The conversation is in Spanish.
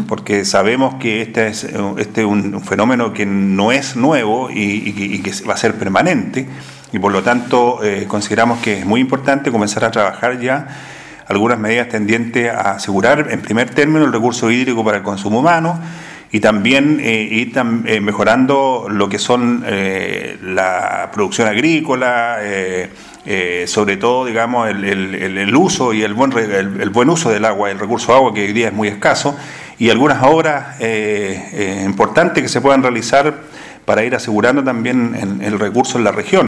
porque sabemos que este es un fenómeno que no es nuevo y que va a ser permanente, y por lo tanto consideramos que es muy importante comenzar a trabajar ya algunas medidas tendientes a asegurar en primer término el recurso hídrico para el consumo humano, y también ir mejorando lo que son la producción agrícola, sobre todo, digamos, el uso y el buen uso del agua, el recurso agua, que hoy día es muy escaso, y algunas obras importantes que se puedan realizar para ir asegurando también el recurso en la región.